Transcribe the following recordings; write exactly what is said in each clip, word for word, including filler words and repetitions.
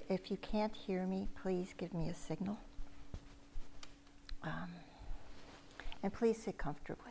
if you can't hear me, please give me a signal. Um, and please sit comfortably.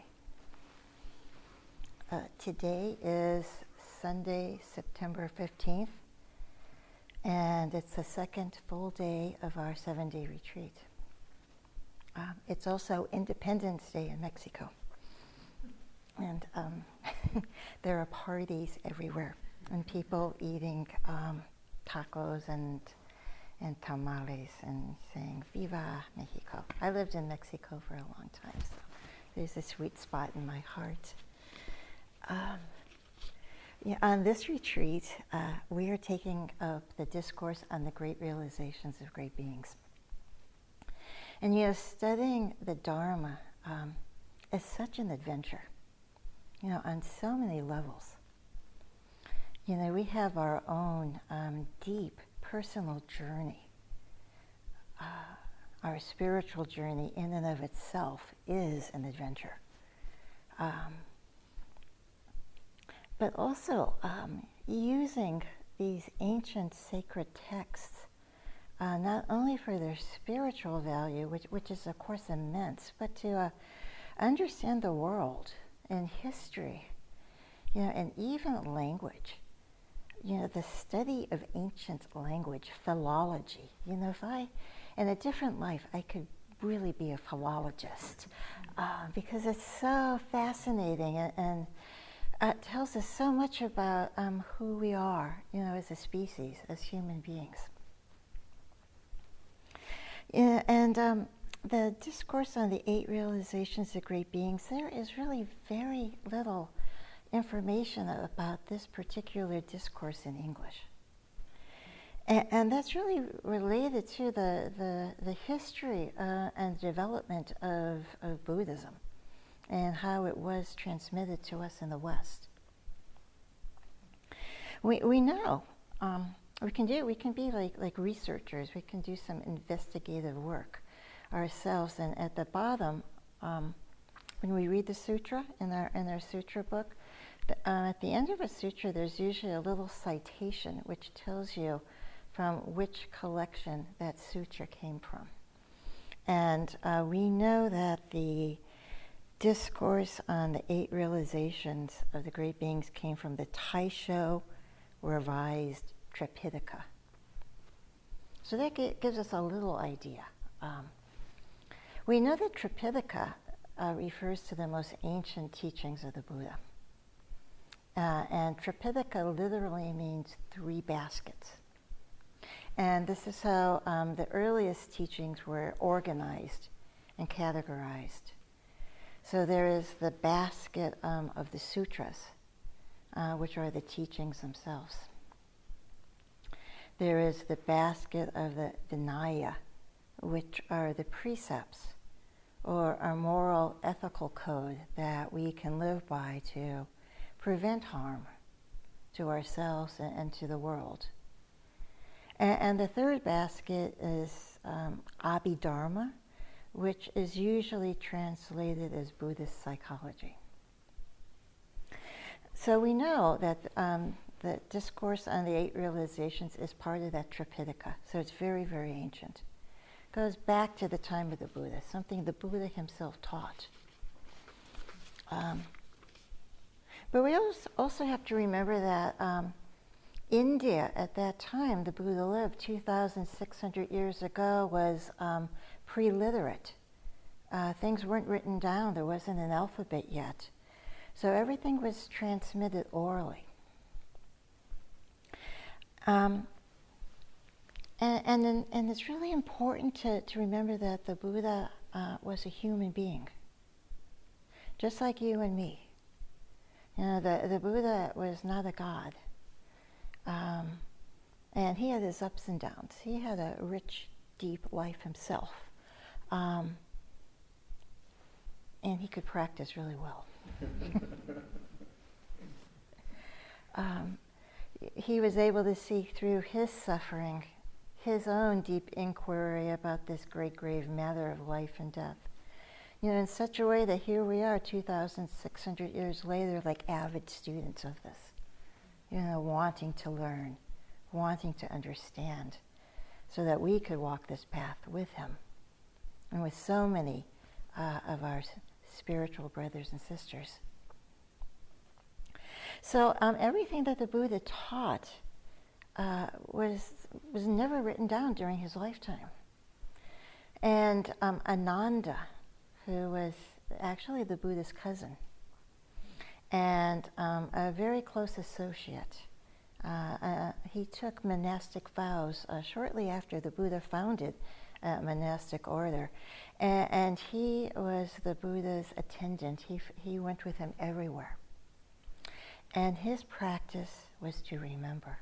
Uh, today is Sunday, September fifteenth, and it's the second full day of our seven-day retreat. Um, it's also Independence Day in Mexico. And um, there are parties everywhere, and people eating um, tacos and and tamales and saying "Viva Mexico." I lived in Mexico for a long time, so there's a sweet spot in my heart. Um, yeah, on this retreat, uh, we are taking up the discourse on the great realizations of great beings. And you know, studying the Dharma um, is such an adventure. You know, on so many levels. You know, we have our own um, deep personal journey. Uh, our spiritual journey in and of itself is an adventure. Um, but also um, using these ancient sacred texts, uh, not only for their spiritual value, which, which is of course immense, but to uh, understand the world and history, you know, and even language. You know, the study of ancient language, philology. You know, if I, in a different life, I could really be a philologist uh, because it's so fascinating and, and uh, it tells us so much about um, who we are, you know, as a species, as human beings. Yeah, and um, the discourse on the eight realizations of great beings, there is really very little information about this particular discourse in English. And, and that's really related to the, the, the history uh, and development of, of Buddhism and how it was transmitted to us in the West. We, we know, um, we can do, we can be like, like researchers, we can do some investigative work ourselves, and at the bottom, um, when we read the sutra in our in our sutra book, the, uh, at the end of a sutra, there's usually a little citation which tells you from which collection that sutra came from. And uh, we know that the discourse on the eight realizations of the great beings came from the Taisho Revised Tripitaka. So that g- gives us a little idea. Um, We know that Tripitaka uh, refers to the most ancient teachings of the Buddha. Uh, and Tripitaka literally means three baskets. And this is how um, the earliest teachings were organized and categorized. So there is the basket um, of the sutras, uh, which are the teachings themselves. There is the basket of the Vinaya, which are the precepts, or our moral ethical code that we can live by to prevent harm to ourselves and, and to the world. And, and the third basket is um, Abhidharma, which is usually translated as Buddhist psychology. So we know that um, the discourse on the eight realizations is part of that Tripitaka, so it's very, very ancient. Goes back to the time of the Buddha, something the Buddha himself taught. Um, but we also have to remember that um, India at that time, the Buddha lived two thousand six hundred years ago, was um, pre-literate. Uh, things weren't written down, there wasn't an alphabet yet. So everything was transmitted orally. Um, And, and, then, and it's really important to, to remember that the Buddha uh, was a human being, just like you and me. You know, the, the Buddha was not a god. Um, and he had his ups and downs. He had a rich, deep life himself. Um, and he could practice really well. um, he was able to see through his suffering his own deep inquiry about this great grave matter of life and death. You know, in such a way that here we are two thousand six hundred years later, like avid students of this, you know, wanting to learn, wanting to understand, so that we could walk this path with him and with so many uh, of our spiritual brothers and sisters. So um, everything that the Buddha taught uh, was was never written down during his lifetime. And um, Ananda, who was actually the Buddha's cousin and um, a very close associate, uh, uh, he took monastic vows uh, shortly after the Buddha founded a monastic order. And, and he was the Buddha's attendant. He, he went with him everywhere. And his practice was to remember.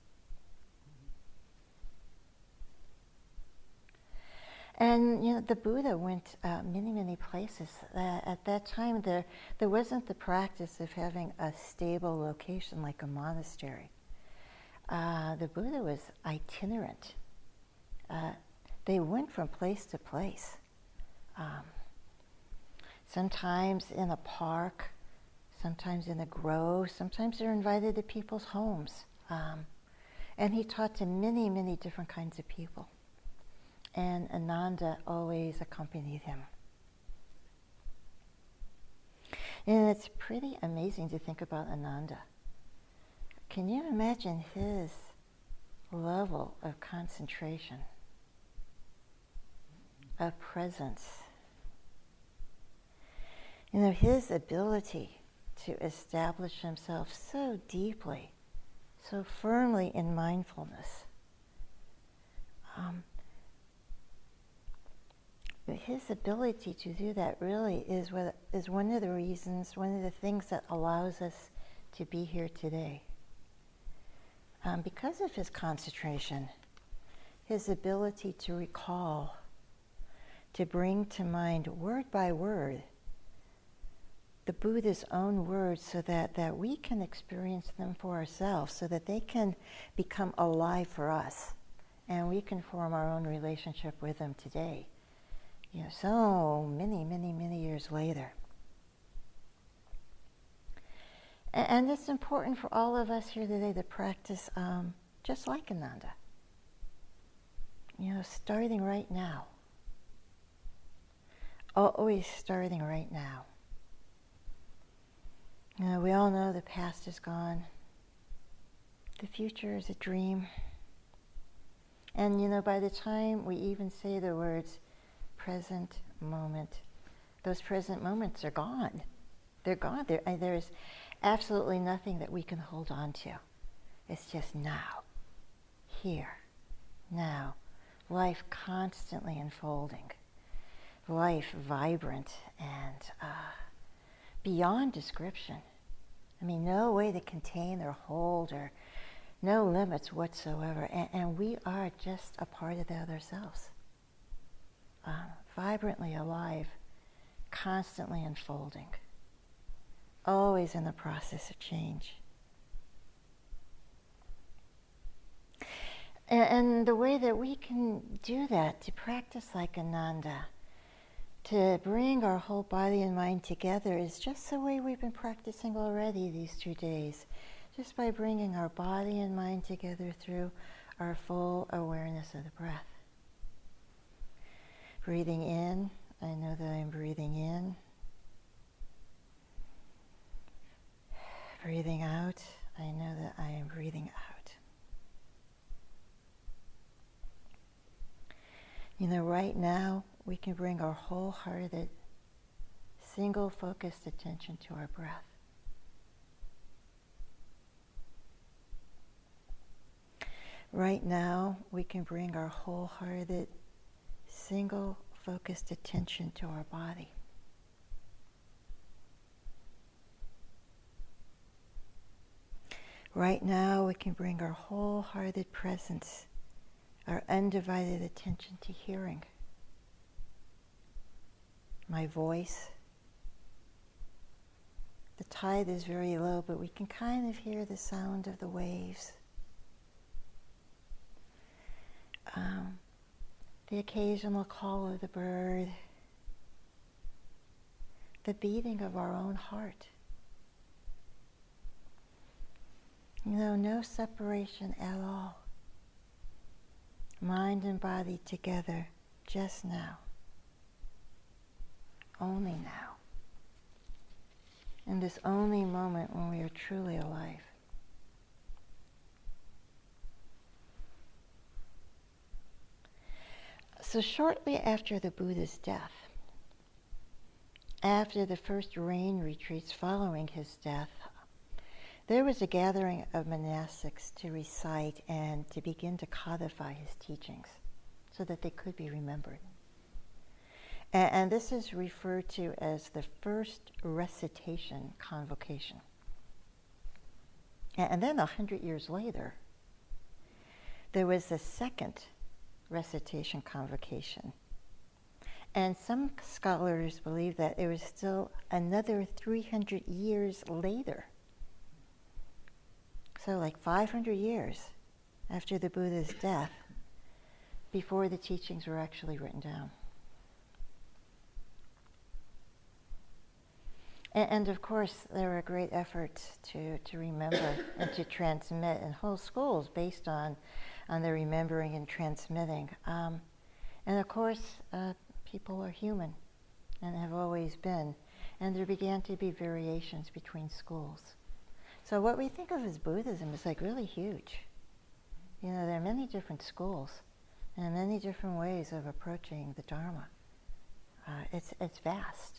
And you know, the Buddha went uh, many, many places. Uh, at that time, there there wasn't the practice of having a stable location like a monastery. Uh, the Buddha was itinerant. Uh, they went from place to place. Um, sometimes in a park, sometimes in a grove, sometimes they're invited to people's homes. Um, and he taught to many, many different kinds of people. And Ananda always accompanied him. And it's pretty amazing to think about Ananda. Can you imagine his level of concentration, of presence? You know, his ability to establish himself so deeply, so firmly in mindfulness. Um, his ability to do that really is what is one of the reasons, one of the things that allows us to be here today. Um, because of his concentration, his ability to recall, to bring to mind word by word the Buddha's own words so that, that we can experience them for ourselves, so that they can become alive for us and we can form our own relationship with them today. You know, so many, many, many years later. And, and it's important for all of us here today to practice um, just like Ananda. You know, starting right now. Always starting right now. You know, we all know the past is gone. The future is a dream. And, you know, by the time we even say the words present moment, those present moments are gone. They're gone. There, there's absolutely nothing that we can hold on to. It's just now, here, now. Life constantly unfolding. Life vibrant and uh, beyond description. I mean, no way to contain or hold or no limits whatsoever. And, and we are just a part of that ourselves. Uh, vibrantly alive, constantly unfolding, always in the process of change. And, and the way that we can do that, to practice like Ananda, to bring our whole body and mind together, is just the way we've been practicing already these two days, just by bringing our body and mind together through our full awareness of the breath. Breathing in, I know that I'm breathing in. Breathing out, I know that I am breathing out. You know, right now, we can bring our wholehearted, single-focused attention to our breath. Right now, we can bring our wholehearted, single-focused attention to our body. Right now, we can bring our wholehearted presence, our undivided attention to hearing. My voice. The tide is very low, but we can kind of hear the sound of the waves. Um, the occasional call of the bird. The beating of our own heart. You know, no separation at all. mind and body together just now, only now, in this only moment when we are truly alive. So shortly after the Buddha's death, after the first rain retreats following his death, there was a gathering of monastics to recite and to begin to codify his teachings so that they could be remembered. And, and this is referred to as the first recitation convocation. And, and then a hundred years later, there was the second recitation convocation. And some scholars believe that it was still another three hundred years later. So like five hundred years after the Buddha's death, before the teachings were actually written down. And, and of course, there were great efforts to, to remember and to transmit, and whole schools based on, on the remembering and transmitting. Um, and of course, uh, people are human and have always been. And there began to be variations between schools. So what we think of as Buddhism is like really huge. You know, there are many different schools and many different ways of approaching the Dharma. Uh, it's, it's vast.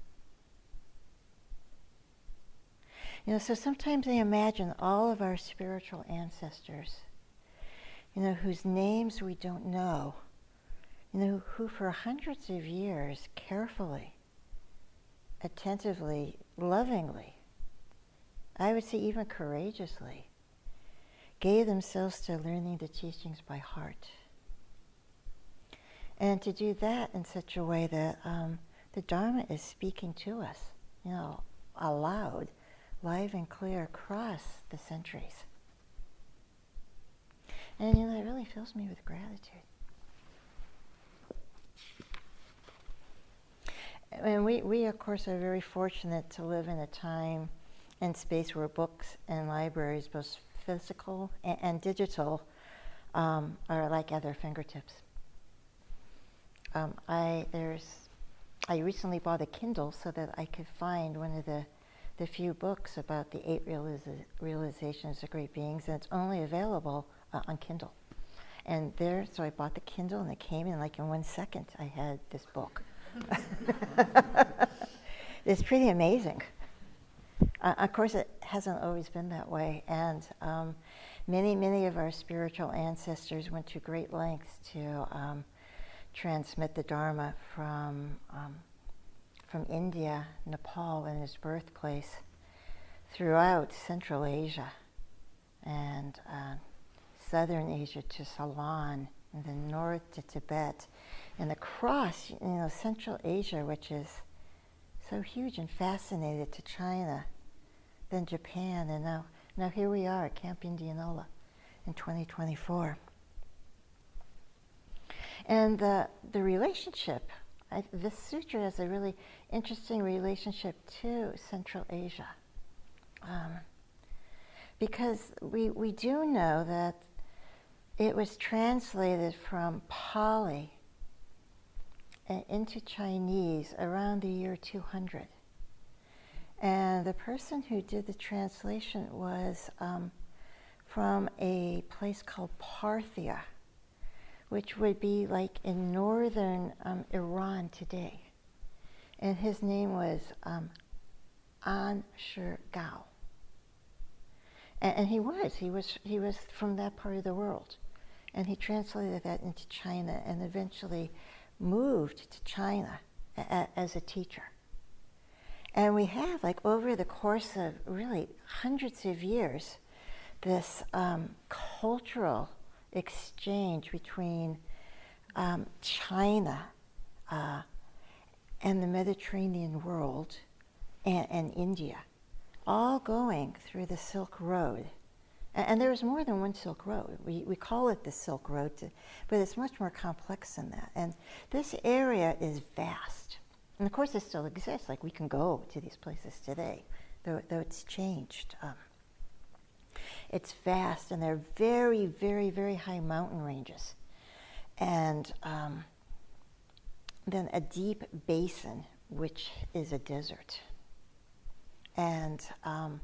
You know, so sometimes I imagine all of our spiritual ancestors, you know, whose names we don't know, you know, who for hundreds of years carefully, attentively, lovingly, I would say even courageously, gave themselves to learning the teachings by heart. And to do that in such a way that um, the Dharma is speaking to us, you know, aloud, live and clear across the centuries. And you know, it really fills me with gratitude. And we, we of course are very fortunate to live in a time and space where books and libraries, both physical and, and digital, um, are like at their fingertips. Um, I there's I recently bought a Kindle so that I could find one of the the few books about the eight realiza- realizations of great beings, and it's only available uh, on Kindle. And there, so I bought the Kindle, and it came in like in one second. I had this book. It's pretty amazing. Uh, of course, it hasn't always been that way, and um, many, many of our spiritual ancestors went to great lengths to um, transmit the Dharma from um, from India, Nepal, and his birthplace, throughout Central Asia, and uh, Southern Asia to Ceylon, and the north to Tibet, and across, you know, Central Asia, which is so huge and fascinated, to China, then Japan, and now, now here we are at Camp Indianola in twenty twenty-four. And the, the relationship, I, this sutra has a really interesting relationship to Central Asia. Um, because we, we do know that it was translated from Pali into Chinese around the year two hundred. And the person who did the translation was um, from a place called Parthia, which would be like in northern um, Iran today. And his name was um, An Shi Gao. And, and he was, he was, he was from that part of the world. And he translated that into China and eventually moved to China a, a, as a teacher. And we have, like, over the course of really hundreds of years, this um, cultural exchange between um, China uh, and the Mediterranean world and, and India, all going through the Silk Road. And, and there's more than one Silk Road. We, we call it the Silk Road, to, but it's much more complex than that. And this area is vast. And of course it still exists, like we can go to these places today, though, though it's changed. Um, it's vast, and there are very, very, very high mountain ranges and um, then a deep basin, which is a desert. And um,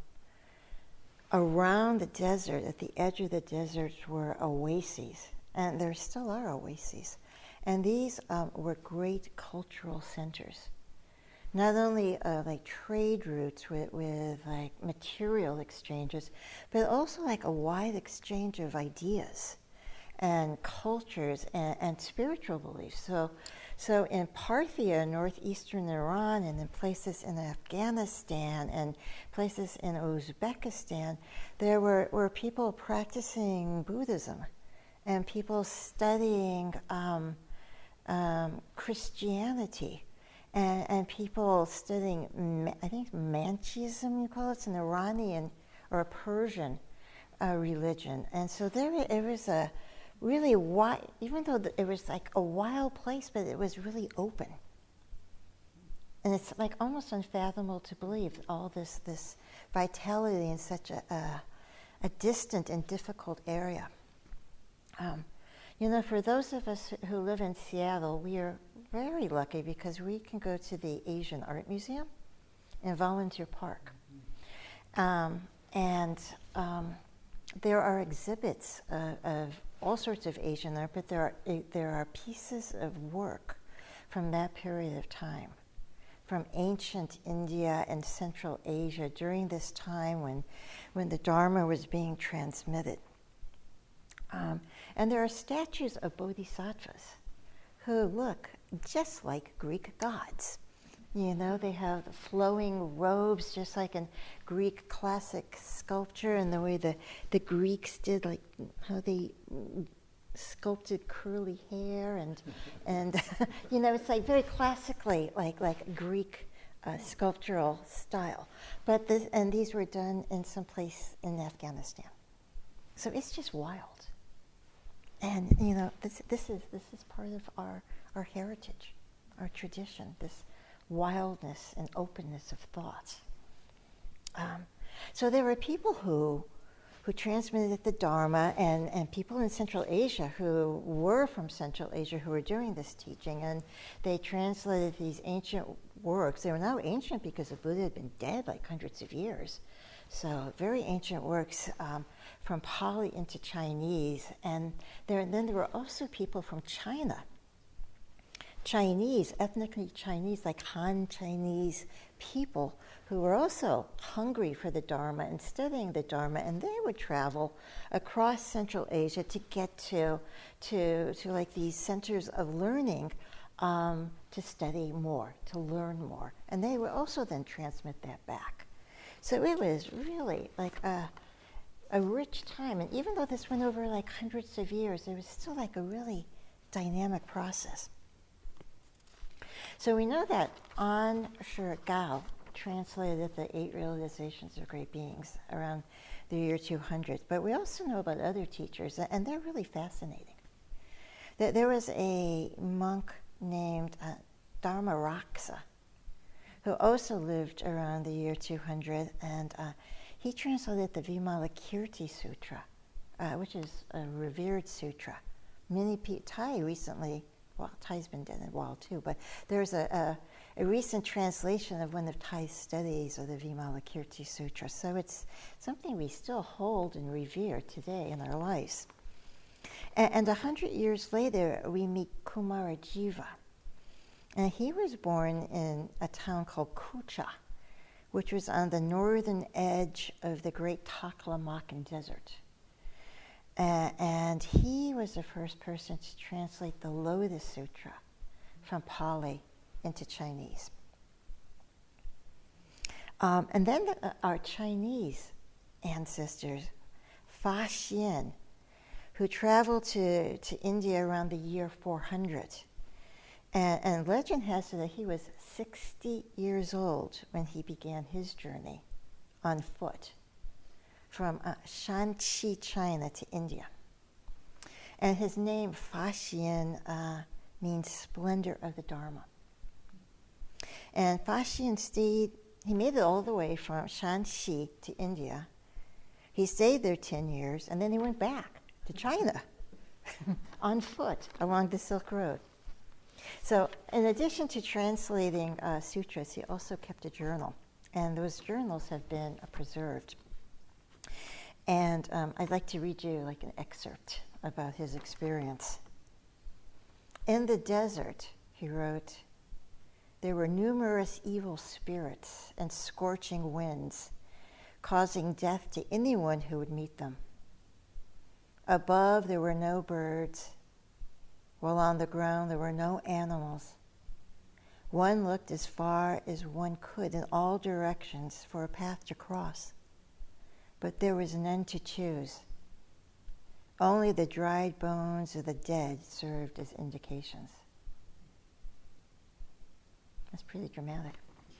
around the desert, at the edge of the desert, were oases, and there still are oases. And these um, were great cultural centers. Not only uh, like trade routes with, with like material exchanges, but also like a wide exchange of ideas and cultures and, and spiritual beliefs. So, so in Parthia, northeastern Iran, and in places in Afghanistan and places in Uzbekistan, there were, were people practicing Buddhism and people studying um, um, Christianity. And, and people studying, I think Manchaism, you call it, it's an Iranian or a Persian uh, religion. And so there it was a really wide, even though it was like a wild place, but it was really open. And it's like almost unfathomable to believe all this, this vitality in such a, a, a distant and difficult area. Um, you know, for those of us who live in Seattle, we are very lucky because we can go to the Asian Art Museum in Volunteer Park. Um, and um, there are exhibits uh, of all sorts of Asian art, but there are, uh, there are pieces of work from that period of time, from ancient India and Central Asia during this time when, when the Dharma was being transmitted. Um, and there are statues of bodhisattvas who look just like Greek gods. You know, they have flowing robes, just like in Greek classic sculpture, and the way the, the Greeks did, like how they sculpted curly hair, and and you know, it's like very classically like like Greek uh, sculptural style. But this, and these were done in some place in Afghanistan. So it's just wild. And you know, this this is this is part of our our heritage, our tradition, this wildness and openness of thought. Um, so there were people who who transmitted the Dharma, and, and people in Central Asia who were from Central Asia who were doing this teaching, and they translated these ancient works. They were now ancient because the Buddha had been dead like hundreds of years. So very ancient works um, from Pali into Chinese. And there, and then there were also people from China, Chinese, ethnically Chinese, like Han Chinese people who were also hungry for the Dharma and studying the Dharma, and they would travel across Central Asia to get to, to, to like these centers of learning um, to study more, to learn more. And they would also then transmit that back. So it was really like a, a rich time. And even though this went over like hundreds of years, it was still like a really dynamic process. So we know that An Shi Gao translated the Eight Realizations of Great Beings around the year two hundred. But we also know about other teachers, and they're really fascinating. There was a monk named uh, Dharmaraksa, who also lived around the year two hundred, and uh, he translated the Vimalakirti Sutra, uh, which is a revered sutra. Many people, Thai recently, well, Thai's been dead a while too, but there's a, a, a recent translation of one of Thai's studies of the Vimalakirti Sutra. So it's something we still hold and revere today in our lives. And a hundred years later, we meet Kumarajiva. And he was born in a town called Kucha, which was on the northern edge of the great Taklamakan Desert. Uh, and he was the first person to translate the Lotus Sutra from Pali into Chinese. Um, and then the, uh, our Chinese ancestors, Fa Xian, who traveled to, to India around the year four hundred. And, and legend has it that he was sixty years old when he began his journey on foot from uh, Shanxi, China to India. And his name, Fa Xian, uh, means splendor of the Dharma. And Fa Xian stayed, he made it all the way from Shanxi to India. He stayed there ten years, and then he went back to China. on foot along the Silk Road. So in addition to translating uh, sutras, he also kept a journal. And those journals have been uh, preserved. And um, I'd like to read you like an excerpt about his experience. In the desert, he wrote, there were numerous evil spirits and scorching winds, causing death to anyone who would meet them. Above, there were no birds, while on the ground there were no animals. One looked as far as one could in all directions for a path to cross, but there was none to choose. Only the dried bones of the dead served as indications. That's pretty dramatic.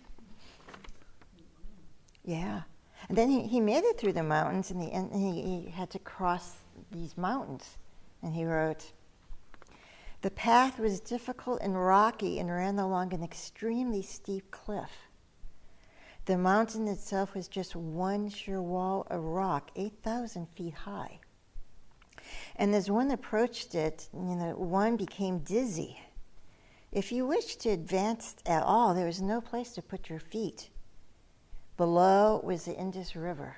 Yeah. And then he, he made it through the mountains, and, he, and he, he had to cross these mountains. And he wrote, the path was difficult and rocky and ran along an extremely steep cliff. The mountain itself was just one sheer wall of rock, eight thousand feet high. And as one approached it, you know, one became dizzy. If you wished to advance at all, there was no place to put your feet. Below was the Indus River.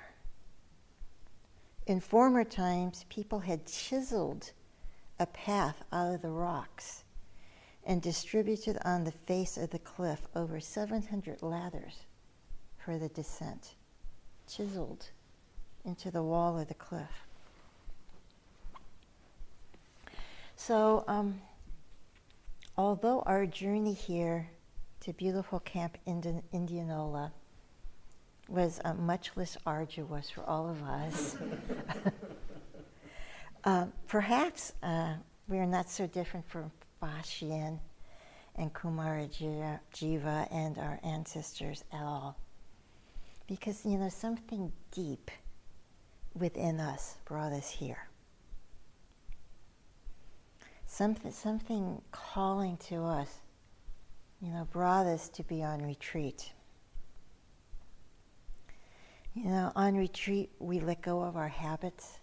In former times, people had chiseled a path out of the rocks and distributed on the face of the cliff over seven hundred ladders for the descent, chiseled into the wall of the cliff. So, um, although our journey here to beautiful Camp Indi- Indianola was uh, much less arduous for all of us, uh, perhaps uh, we are not so different from Bashyan and Kumarajiva and our ancestors at all. Because, you know, something deep within us brought us here. Something, something calling to us, you know, brought us to be on retreat. You know, on retreat, we let go of our habits,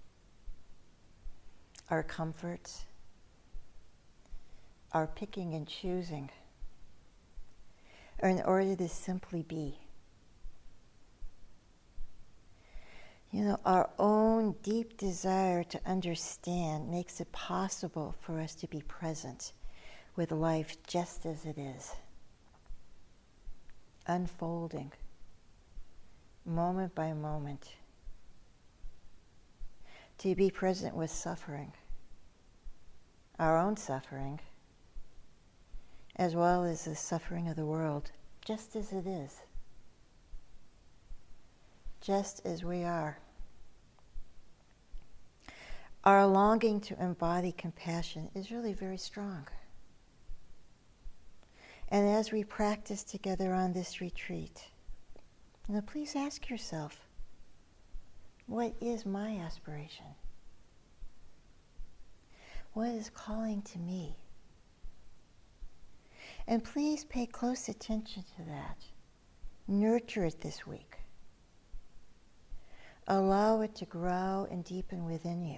our comforts, our picking and choosing, or in order to simply be. You know, our own deep desire to understand makes it possible for us to be present with life just as it is, unfolding, moment by moment, to be present with suffering, our own suffering, as well as the suffering of the world, just as it is, just as we are. Our longing to embody compassion is really very strong. And as we practice together on this retreat, you know, please ask yourself, what is my aspiration? What is calling to me? And please pay close attention to that. Nurture it this week. Allow it to grow and deepen within you.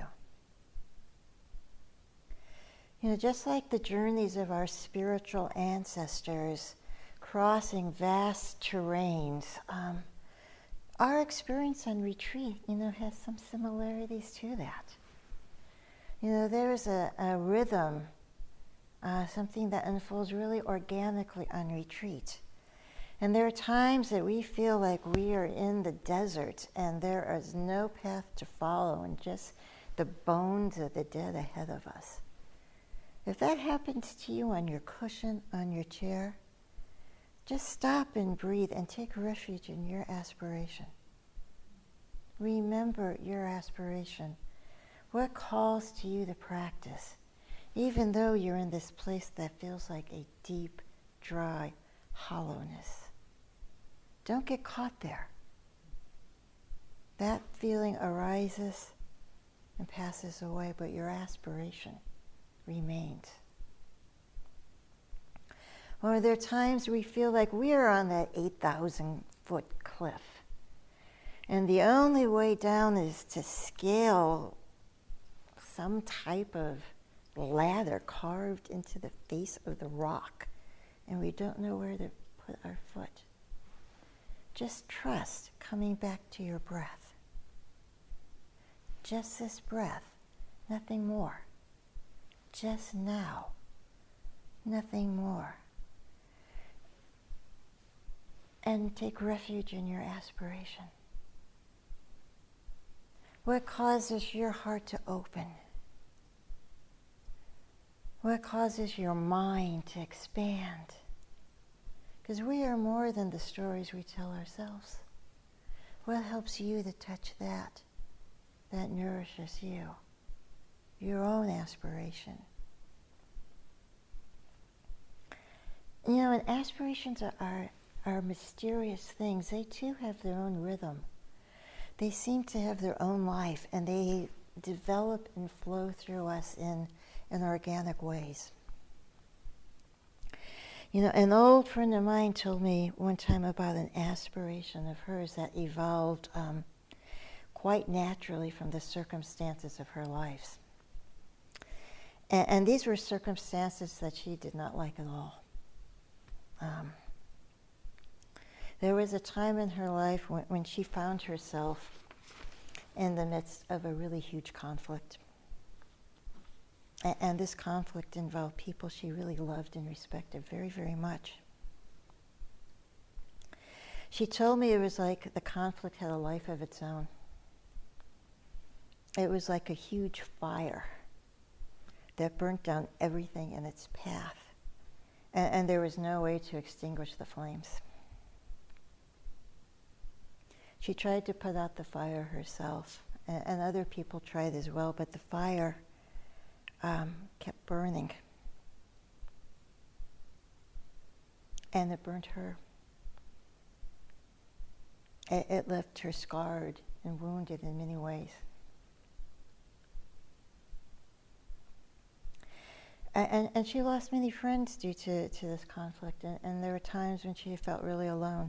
You know, just like the journeys of our spiritual ancestors crossing vast terrains, um, our experience on retreat, you know, has some similarities to that. You know, there is a, a rhythm, uh, something that unfolds really organically on retreat. And there are times that we feel like we are in the desert and there is no path to follow and just the bones of the dead ahead of us. If that happens to you on your cushion, on your chair, just stop and breathe and take refuge in your aspiration. Remember your aspiration. What calls to you to practice, even though you're in this place that feels like a deep, dry hollowness. Don't get caught there. That feeling arises and passes away, but your aspiration remains. Or there are times we feel like we are on that eight thousand foot cliff, and the only way down is to scale some type of ladder carved into the face of the rock, and we don't know where to put our foot. Just trust coming back to your breath. Just this breath, nothing more. Just now, nothing more. And take refuge in your aspiration. What causes your heart to open? What causes your mind to expand? Because we are more than the stories we tell ourselves. What helps you to touch that? That nourishes you. Your own aspiration. You know, and aspirations are, are, are mysterious things. They too have their own rhythm. They seem to have their own life, and they develop and flow through us in, in organic ways. You know, an old friend of mine told me one time about an aspiration of hers that evolved um, quite naturally from the circumstances of her life. And, and these were circumstances that she did not like at all. Um, there was a time in her life when, when she found herself in the midst of a really huge conflict. And this conflict involved people she really loved and respected very, very much. She told me it was like the conflict had a life of its own. It was like a huge fire that burnt down everything in its path. And, and there was no way to extinguish the flames. She tried to put out the fire herself, and, and other people tried as well, but the fire Um, kept burning. And it burnt her. It, it left her scarred and wounded in many ways. And, and she lost many friends due to, to this conflict, and, and there were times when she felt really alone.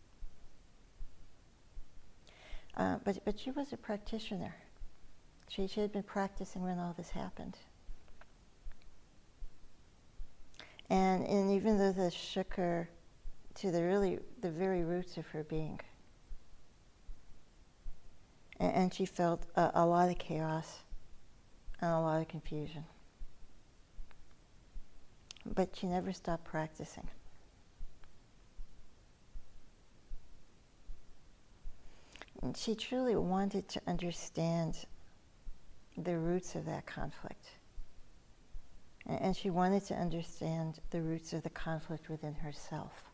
Uh, but, but she was a practitioner. She, she had been practicing when all this happened. And, and even though this shook her to the really, the very roots of her being, and, and she felt a, a lot of chaos and a lot of confusion. But she never stopped practicing. And she truly wanted to understand the roots of that conflict. And she wanted to understand the roots of the conflict within herself.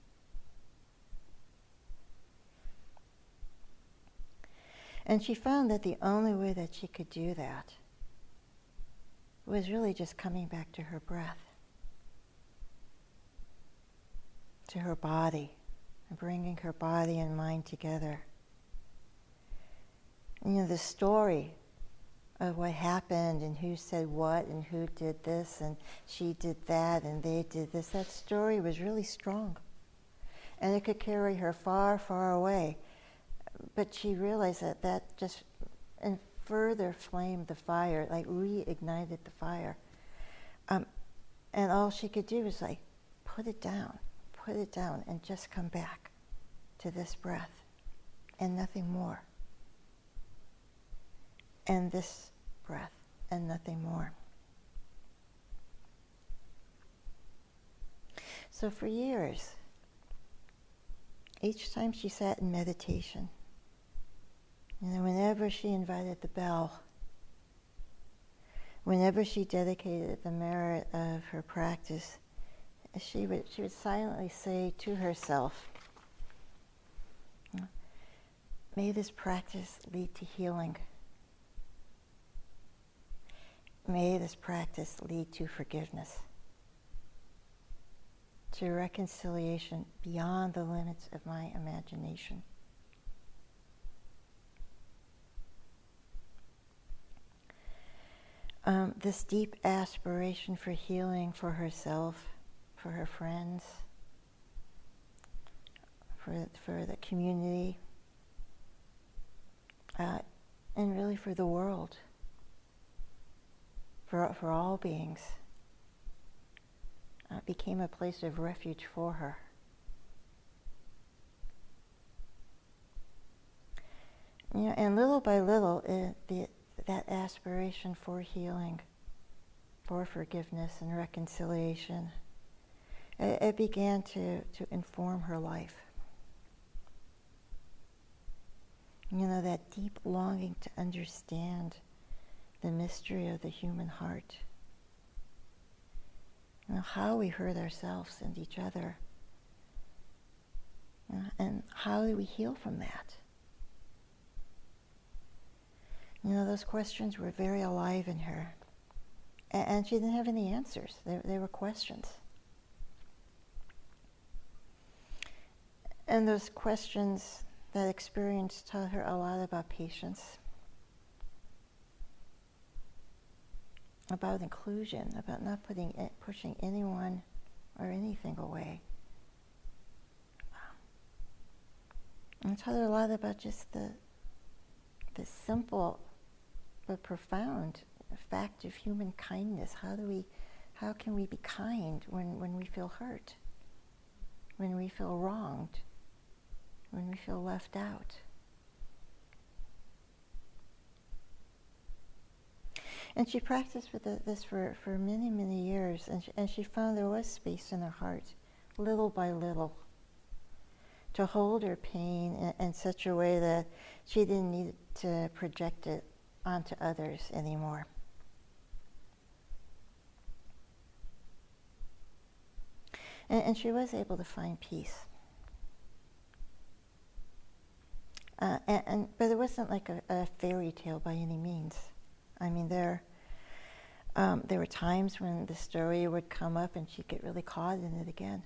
And she found that the only way that she could do that was really just coming back to her breath, to her body, and bringing her body and mind together. And, you know, the story of what happened and who said what and who did this and she did that and they did this, that story was really strong. And it could carry her far, far away. But she realized that that just and further flamed the fire, like reignited the fire. Um, and all she could do was like, put it down, put it down and just come back to this breath and nothing more. And this breath and nothing more. So for years, each time she sat in meditation, you know, whenever she invited the bell, whenever she dedicated the merit of her practice, she would she would silently say to herself, may this practice lead to healing. May this practice lead to forgiveness, to reconciliation beyond the limits of my imagination. Um, this deep aspiration for healing for herself, for her friends, for, for the community, uh, and really for the world. for, for all beings. Uh, became a place of refuge for her. You know, and little by little, it, the, that aspiration for healing, for forgiveness and reconciliation, it, it began to, to inform her life. You know, that deep longing to understand the mystery of the human heart. You know, how we hurt ourselves and each other. You know, and how do we heal from that? You know, those questions were very alive in her. And, and she didn't have any answers. They, they were questions. And those questions, that experience taught her a lot about patience, about inclusion, about not putting, pushing anyone or anything away. And it taught her a lot about just the, the simple but profound fact of human kindness. How do we, how can we be kind when, when we feel hurt, when we feel wronged, when we feel left out? And she practiced with the, this for, for many, many years, and she, and she found there was space in her heart, little by little, to hold her pain in, in such a way that she didn't need to project it onto others anymore. And, and she was able to find peace. Uh, and, and but it wasn't like a, a fairy tale by any means. I mean, there um, there were times when the story would come up and she'd get really caught in it again.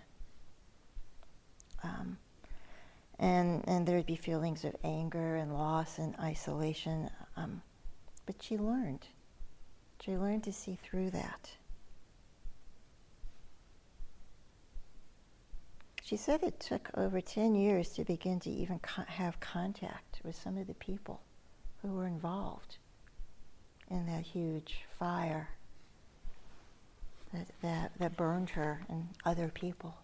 Um, and and there would be feelings of anger and loss and isolation. Um, but she learned. She learned to see through that. She said it took over ten years to begin to even co- have contact with some of the people who were involved in that huge fire that, that, that burned her and other people.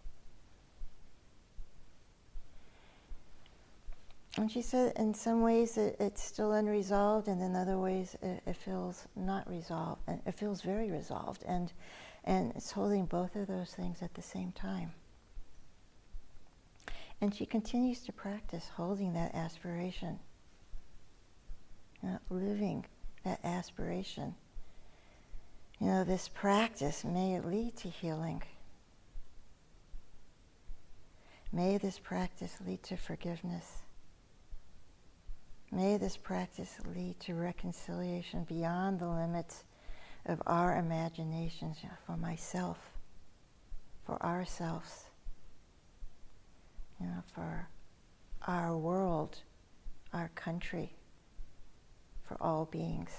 And she said in some ways it, it's still unresolved, and in other ways it, it feels not resolved. It feels very resolved, and, and it's holding both of those things at the same time. And she continues to practice holding that aspiration, you know, living that aspiration. You know, this practice may lead to healing. May this practice lead to forgiveness. May this practice lead to reconciliation beyond the limits of our imaginations, you know, for myself, for ourselves, you know, for our world, our country, for all beings.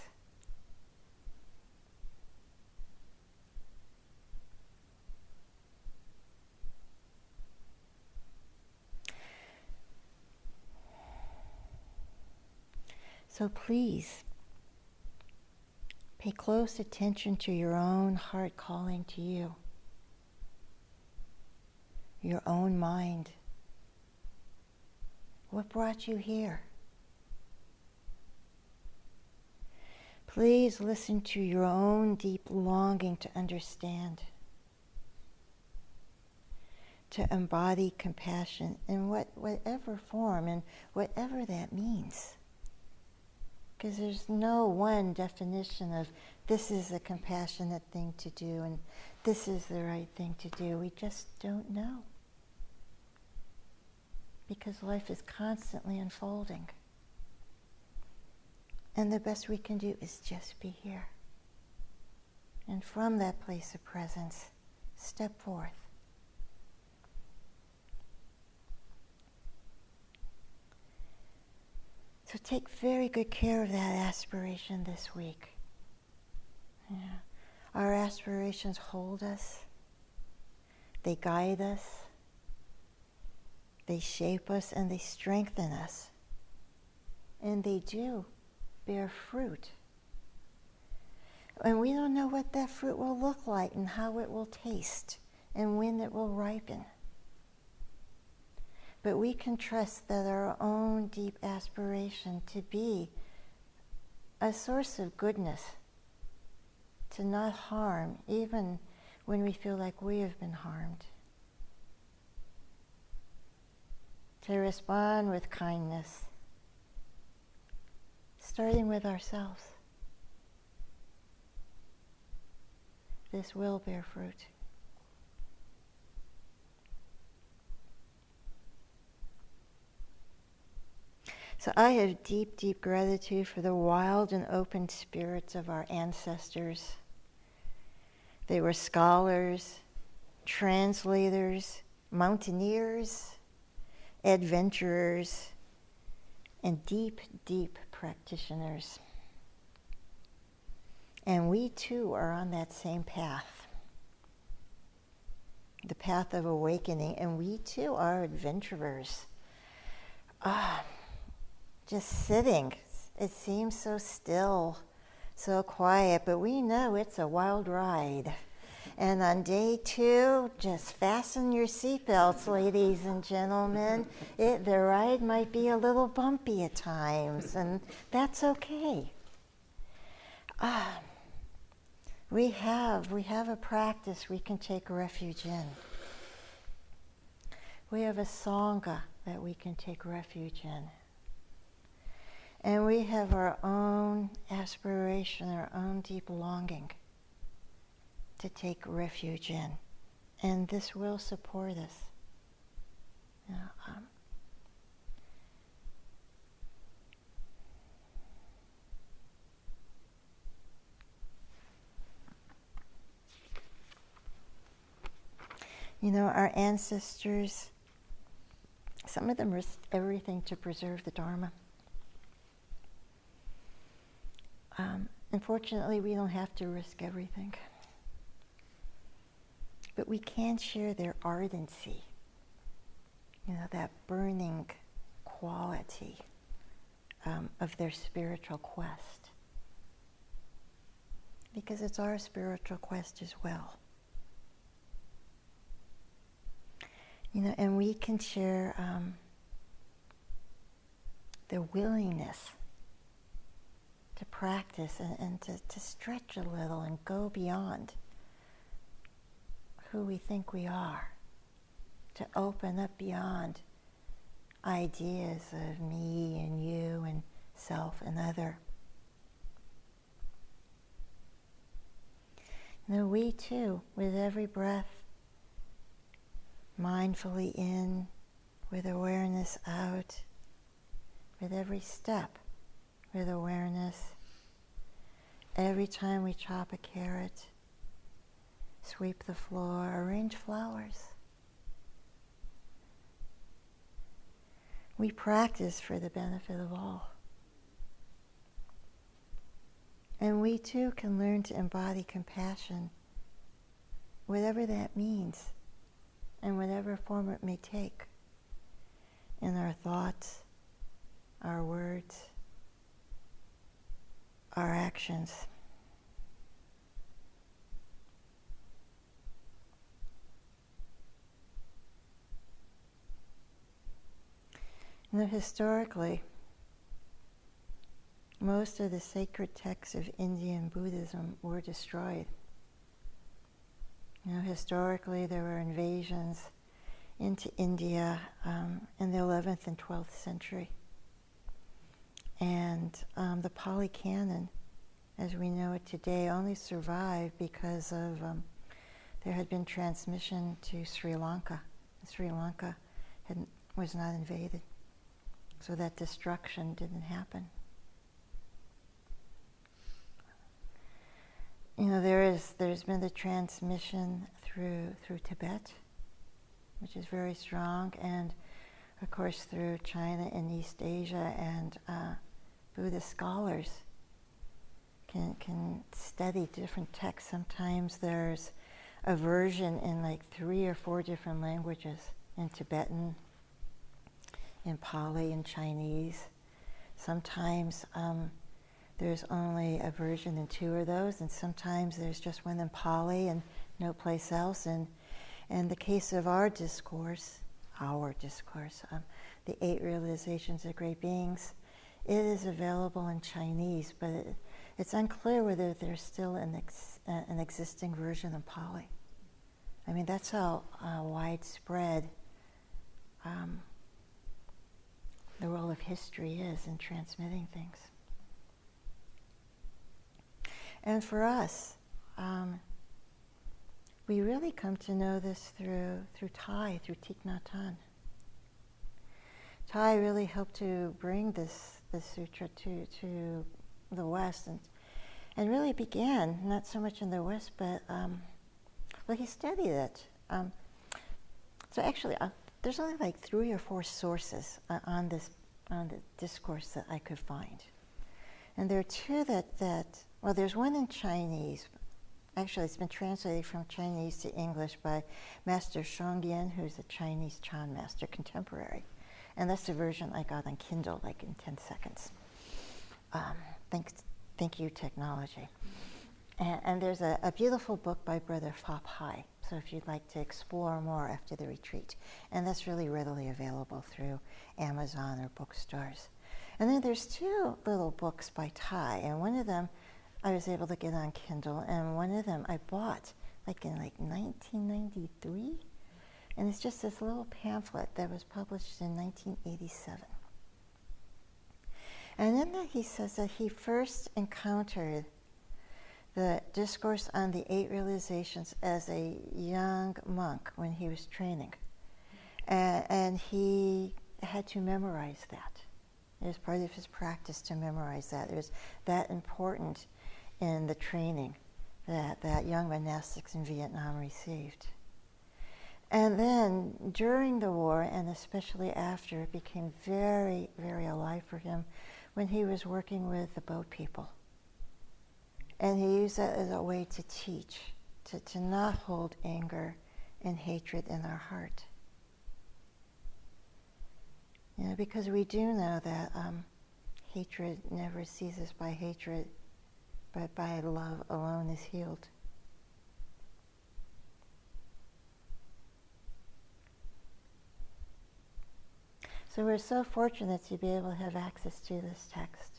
So please, pay close attention to your own heart calling to you, your own mind. What brought you here? Please listen to your own deep longing to understand, to embody compassion in what, whatever form and whatever that means. Because there's no one definition of this is a compassionate thing to do and this is the right thing to do. We just don't know. Because life is constantly unfolding. And the best we can do is just be here. And from that place of presence, step forth. So take very good care of that aspiration this week. Yeah. Our aspirations hold us. They guide us. They shape us and they strengthen us. And they do bear fruit. And we don't know what that fruit will look like and how it will taste and when it will ripen. But we can trust that our own deep aspiration to be a source of goodness, to not harm, even when we feel like we have been harmed, to respond with kindness, starting with ourselves. This will bear fruit. So I have deep, deep gratitude for the wild and open spirits of our ancestors. They were scholars, translators, mountaineers, adventurers, and deep, deep practitioners. And we too are on that same path, the path of awakening, and we too are adventurers. Ah, just sitting, it seems so still, so quiet, but we know it's a wild ride. And on day two, just fasten your seatbelts, ladies and gentlemen. It, the ride might be a little bumpy at times, and that's okay. Ah, we have, we have a practice we can take refuge in. We have a Sangha that we can take refuge in. And we have our own aspiration, our own deep longing to take refuge in. And this will support us. You know, um, you know, our ancestors, some of them risked everything to preserve the Dharma. Um, unfortunately, we don't have to risk everything. But we can share their ardency, you know, that burning quality um, of their spiritual quest. Because it's our spiritual quest as well. You know, and we can share um, the willingness to practice and, and to, to stretch a little and go beyond who we think we are, to open up beyond ideas of me and you and self and other. You know, we too, with every breath, mindfully in, with awareness out, with every step, with awareness. Every time we chop a carrot, sweep the floor, arrange flowers. We practice for the benefit of all. And we too can learn to embody compassion, whatever that means, and whatever form it may take, in our thoughts, our words, our actions. You know, historically, most of the sacred texts of Indian Buddhism were destroyed. You know, historically, there were invasions into India um, in the eleventh and twelfth century. And um, the Pali Canon, as we know it today, only survived because of um, there had been transmission to Sri Lanka. Sri Lanka had, was not invaded, so that destruction didn't happen. You know, there is, there's been the transmission through through Tibet, which is very strong, and of course through China and East Asia, and uh, Buddhist scholars can can study different texts. Sometimes there's a version in like three or four different languages, in Tibetan, in Pali, in Chinese. Sometimes um, there's only a version in two of those, and sometimes there's just one in Pali and no place else. And in the case of our discourse, our discourse, um, the Eight Realizations of Great Beings, it is available in Chinese, but it, it's unclear whether there's still an, ex, uh, an existing version in Pali. I mean, that's how uh, widespread um, the role of history is in transmitting things. And for us, um, we really come to know this through through Thai, through Thich Nhat Hanh. Thai really helped to bring this this sutra to to the West, and and really began not so much in the West, but um, well, he studied it. Um, so actually, uh, there's only like three or four sources uh, on this on the discourse that I could find, and there are two that that well, there's one in Chinese. Actually, it's been translated from Chinese to English by Master Shongyan, who's a Chinese Chan master contemporary. And that's the version I got on Kindle, like in ten seconds. Um, thanks, thank you, technology. And, and there's a, a beautiful book by Brother Phap Hai, so if you'd like to explore more after the retreat. And that's really readily available through Amazon or bookstores. And then there's two little books by Thai, and one of them I was able to get on Kindle, and one of them I bought like in like nineteen ninety-three, and it's just this little pamphlet that was published in nineteen eighty-seven. And in that he says that he first encountered the discourse on the Eight Realizations as a young monk when he was training, and, and he had to memorize that. It was part of his practice to memorize that. It was that important in the training that, that young monastics in Vietnam received. And then during the war, and especially after, it became very, very alive for him when he was working with the boat people. And he used that as a way to teach, to, to not hold anger and hatred in our heart. You know, because we do know that um, hatred never ceases by hatred, but by love alone is healed. So we're so fortunate to be able to have access to this text.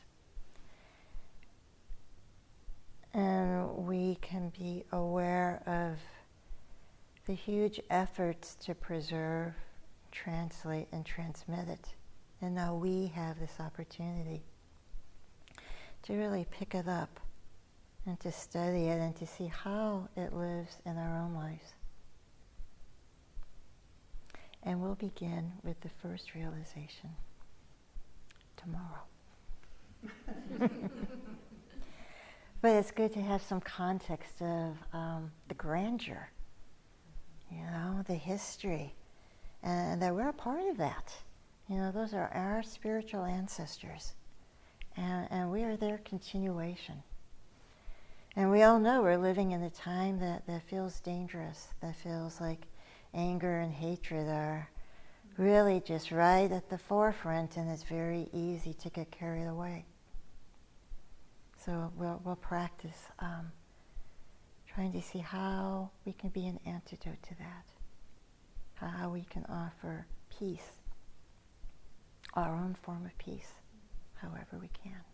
And we can be aware of the huge efforts to preserve, translate, and transmit it. And now we have this opportunity to really pick it up and to study it and to see how it lives in our own lives. And we'll begin with the first realization tomorrow. But it's good to have some context of um, the grandeur, you know, the history, and that we're a part of that. You know, those are our spiritual ancestors, and, and we are their continuation. And we all know we're living in a time that, that feels dangerous, that feels like anger and hatred are really just right at the forefront, and it's very easy to get carried away. So we'll, we'll practice um, trying to see how we can be an antidote to that, how we can offer peace, our own form of peace, however we can.